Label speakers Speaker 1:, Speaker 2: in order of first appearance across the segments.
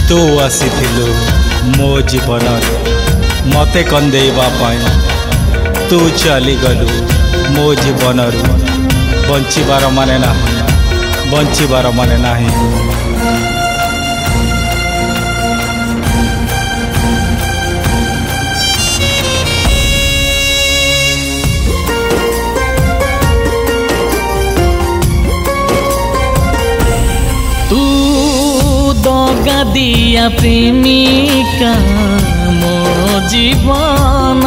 Speaker 1: तू आसीथिलु मो जीवन मते कंदेइबा पाई तू चली गलु मो जीवन बंचिबार माने नाही बंचिबार माने नाही।
Speaker 2: दगा दिया प्रेमिका मो जीवन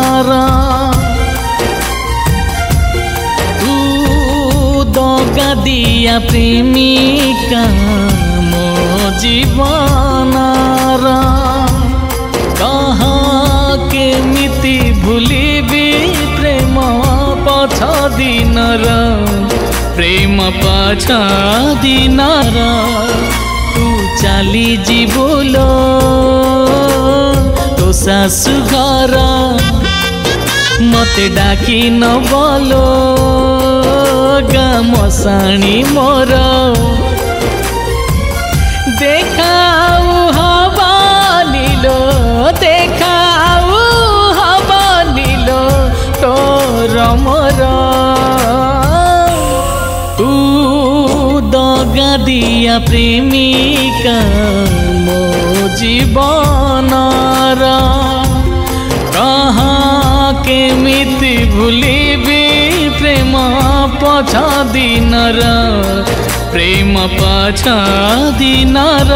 Speaker 2: तू दगा दिया प्रेमिका मो जीवन कहा केमिति भूलिबी प्रेम पछ दिनर प्रेम पछ दिनर तू चली जीवलो तो सासु घर मते डाकी न बोलो गामसाणी मोर देखाऊ हबानिलो देखाऊ हबानिलो तोर मोर दगा दिया प्रेमिका मो जीवन कहाँ केमिति भूलिबी प्रेम पछ दिनर प्रेम पछ दिनर।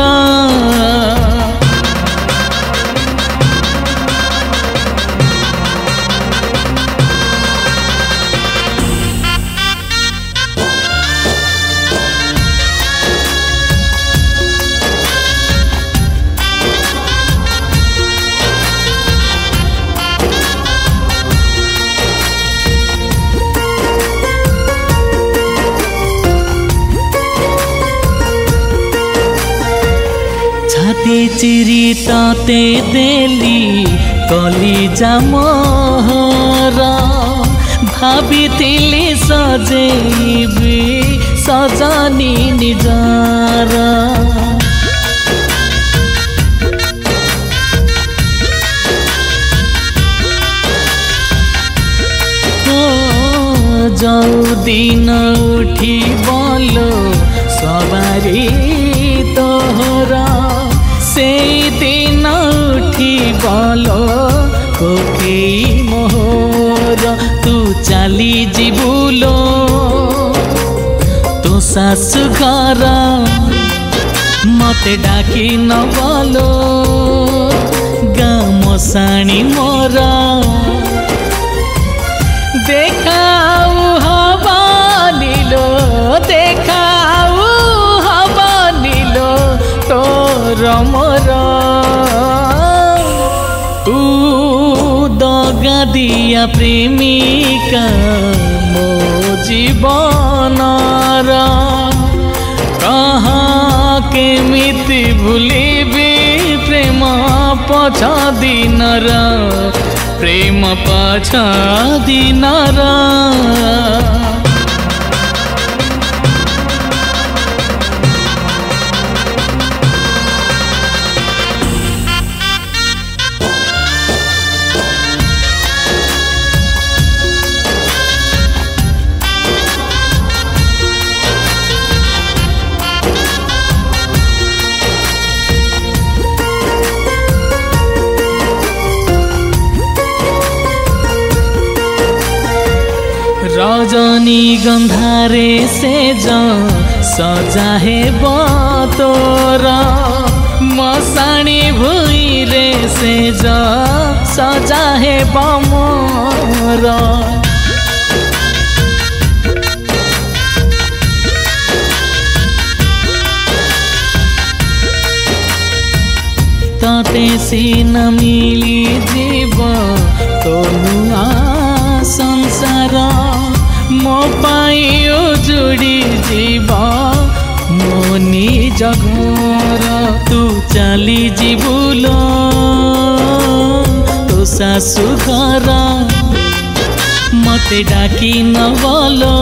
Speaker 2: छाती चिरी ताते देली कलिजा मोहर भाविथिली सजेबी सजनी निजार जाऊ दिन उठी बोलो सवारी तोहरा से दिन उठी बोलो कोकेई मोहर तू चली जीवलो तो सासु घर मते डाकी न बोलो गामसाणी मोर देखाऊ हबानिलो देखाऊ हबानिलो तोर मोर तू दगा दिया प्रेमिका मो जीवन कहाँ केमिति भूलिबी प्रेम पछ दिनर प्रेम पछ दिनर। रजनी गंधारे से सजा है बतोर मसाणी भुई रे से सजा है बमोर ताते सीन मिली जीव तो नुआ संसार मो पाई उजुड़ी जीव मो निज घर तू चली जीवलो तो सासु घर मते डाकी न बोलो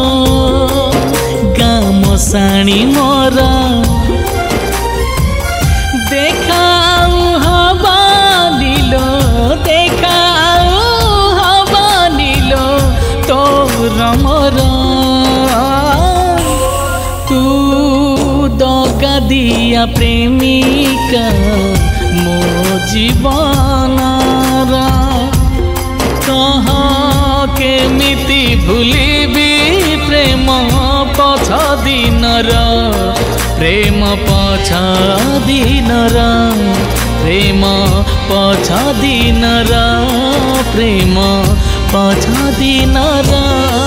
Speaker 2: गामसाणी मोर देखा तू दगा दिया प्रेमिका मो जीवनर कह केमिति भूलिबी प्रेम पछ दिनर प्रेम पछ दिनर प्रेम पछ दिनर प्रेम पछ दिनर